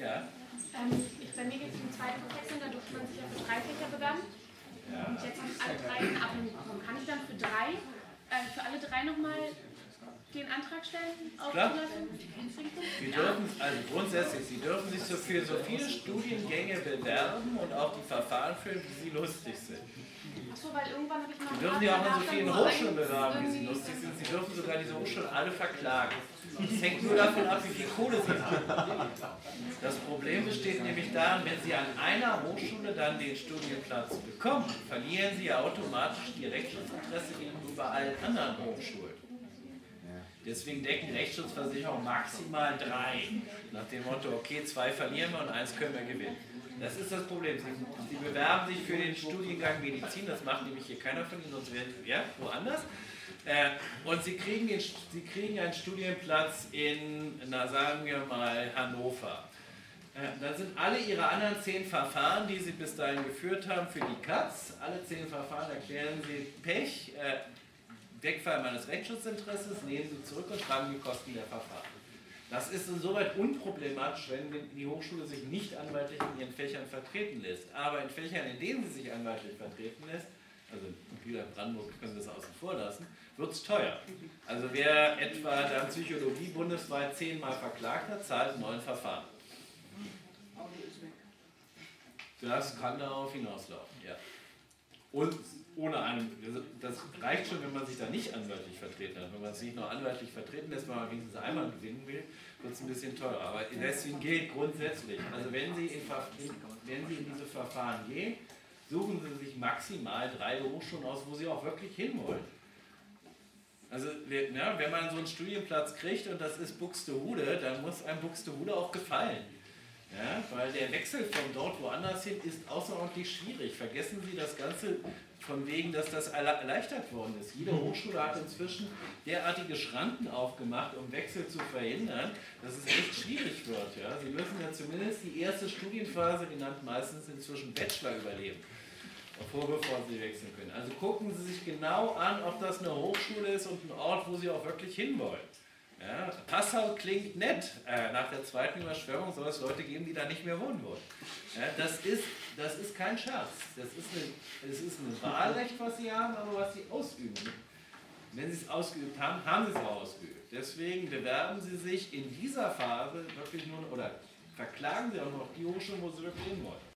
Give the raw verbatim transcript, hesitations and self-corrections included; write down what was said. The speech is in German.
Ja. Ähm, ich, bei mir geht es um zwei Professoren, da durfte man sich ja für drei Fächer bewerben. Ja. Und jetzt habe ich alle drei in Ablehnung bekommen. Kann ich dann für drei, äh, für alle drei nochmal den Antrag stellen auf Klar. Zulassung? Sie dürfen, also grundsätzlich, Sie dürfen sich so für so viele Studiengänge bewerben und auch die Verfahren führen, wie Sie lustig sind. Achso, weil irgendwann habe ich noch... Sie dürfen sich auch an so vielen Hochschulen bewerben, wie Sie lustig sind. Sie dürfen sogar diese Hochschulen alle verklagen. Das hängt nur davon ab, wie viel Kohle Sie haben. Das Problem besteht nämlich darin, wenn Sie an einer Hochschule dann den Studienplatz bekommen, verlieren Sie ja automatisch die Rechtsschutzadresse gegenüber allen anderen Hochschulen. Deswegen decken Rechtsschutzversicherungen maximal drei. Nach dem Motto, okay, zwei verlieren wir und eins können wir gewinnen. Das ist das Problem. Sie, Sie bewerben sich für den Studiengang Medizin, das macht nämlich hier keiner von Ihnen, sonst wären Sie ja, woanders. Äh, und Sie kriegen, den, Sie kriegen einen Studienplatz in, na sagen wir mal, Hannover. Äh, dann sind alle Ihre anderen zehn Verfahren, die Sie bis dahin geführt haben, für die Katz. Alle zehn Verfahren erklären Sie Pech. Äh, Wegfall meines Rechtsschutzinteresses, nehmen Sie zurück und schreiben die Kosten der Verfahren. Das ist insoweit unproblematisch, wenn die Hochschule sich nicht anwaltlich in ihren Fächern vertreten lässt. Aber in Fächern, in denen sie sich anwaltlich vertreten lässt, also in Brandenburg können Sie das außen vor lassen, wird es teuer. Also wer etwa dann Psychologie bundesweit zehnmal verklagt hat, zahlt neun Verfahren. Das kann darauf hinauslaufen, ja. Und ohne einen, das reicht schon, wenn man sich da nicht anwaltlich vertreten hat. Wenn man sich noch anwaltlich vertreten lässt, weil man wenigstens einmal gewinnen will, wird es ein bisschen teurer. Aber deswegen gilt grundsätzlich, also wenn Sie in, wenn Sie in diese Verfahren gehen, suchen Sie sich maximal drei Hochschulen aus, wo Sie auch wirklich hinwollen. Also ja, wenn man so einen Studienplatz kriegt und das ist Buxtehude, dann muss einem Buxtehude auch gefallen. Ja, weil der Wechsel von dort woanders hin ist außerordentlich schwierig. Vergessen Sie das Ganze von wegen, dass das erleichtert worden ist. Jede Hochschule hat inzwischen derartige Schranken aufgemacht, um Wechsel zu verhindern, dass es echt schwierig wird. Ja. Sie müssen ja zumindest die erste Studienphase, genannt meistens inzwischen Bachelor, überleben, bevor Sie wechseln können. Also gucken Sie sich genau an, ob das eine Hochschule ist und ein Ort, wo Sie auch wirklich hinwollen. Ja, Passau klingt nett. Äh, nach der zweiten Überschwemmung soll es Leute geben, die da nicht mehr wohnen wollen. Ja, das, ist, das ist kein Scherz. Das ist, eine, das ist ein Wahlrecht, was Sie haben, aber was Sie ausüben. Wenn Sie es ausgeübt haben, haben Sie es auch ausgeübt. Deswegen bewerben Sie sich in dieser Phase wirklich nur, oder verklagen Sie auch noch die Hochschulen, wo Sie wirklich hin wollen.